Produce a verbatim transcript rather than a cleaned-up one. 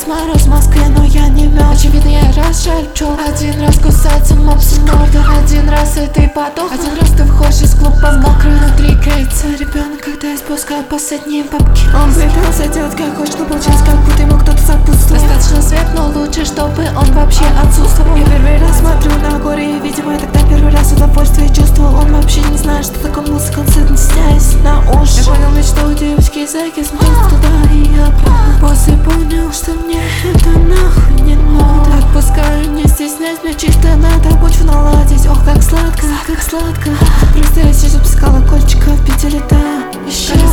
Сейчас мороз в Москве, но я не мёртв. Очевидно, я расшаль пчёл. Один раз кусается мопс в морду, один раз и ты подох. Один раз ты входишь из клуба мокрый, внутри греется ребенок, когда я спускаю последние бабки. Он пытался делать как хочет, но получилось, как будто ему кто-то сопутствовал. Достаточно свет, но лучше, чтобы он вообще отсутствовал. Я первый раз смотрю на горе, и, видимо, я тогда первый раз удовольствие чувствовал. Он вообще не знает, что такое музыка, он сыт, не стесняясь на уши. Я понял мечту у девочки зайки, смотрел туда и обратно. После понял, что мне это нахуй не надо. Отпускаю, не стесняйся, мне чисто надо, почву наладить. Ох, как сладко, как сладко. Просто я сижу без колокольчика, в Питере летаю еще.